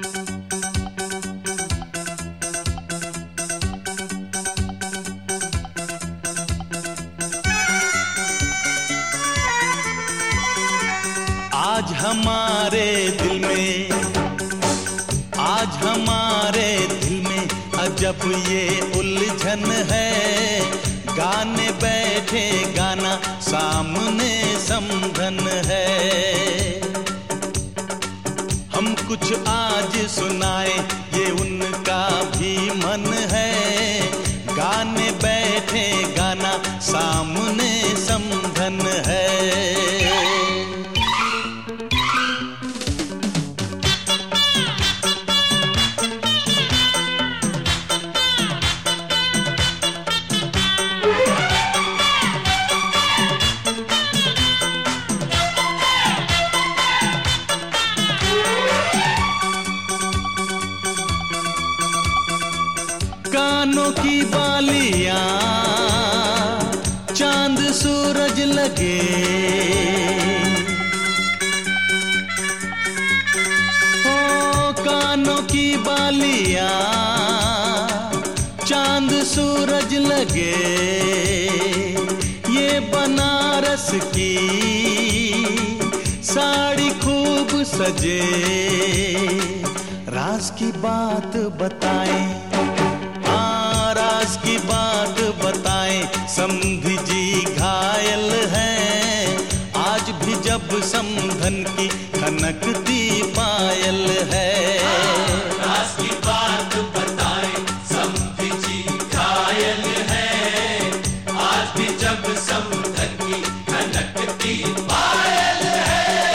आज हमारे दिल में, आज हमारे दिल में अजब ये उलझन है। गाने बैठे गाना सामने समधन है। हम कुछ आज सुनाए ये उनका भी मन है। गाने बैठे गाना सामने समधन है। कानों की बालियां चांद सूरज लगे। ओ कानों की बालियां चांद सूरज लगे। ये बनारस की साड़ी खूब सजे। राज की बात बताएं, राज की बात बताएं। समधी जी घायल हैं आज भी जब समधन की खनकती पायल है। राज की बात बताएं, समधी जी घायल हैं आज भी जब समधन की खनकती पायल है।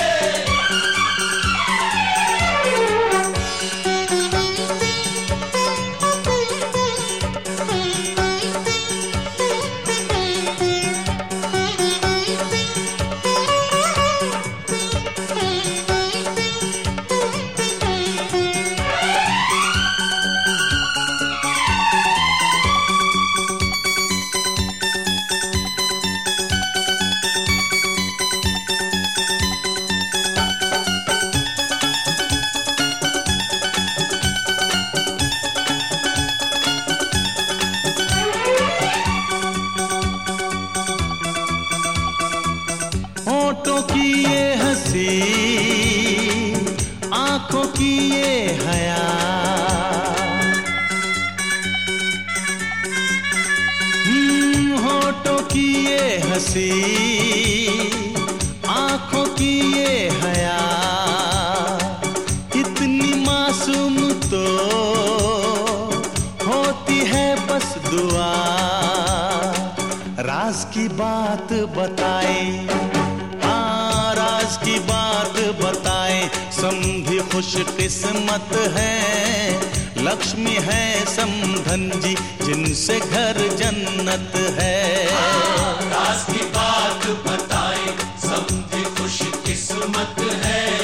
होठों की ये हंसी, आंखों की ये हया। होठों की ये हंसी, आंखों की ये हया। इतनी मासूम तो होती है बस दुआ। राज की बात बताएं, राज की बात बताएं। समधी खुश किस्मत है। लक्ष्मी है समधन जी जिनसे घर जन्नत है। राज की बात बताएं, समधी खुश किस्मत है।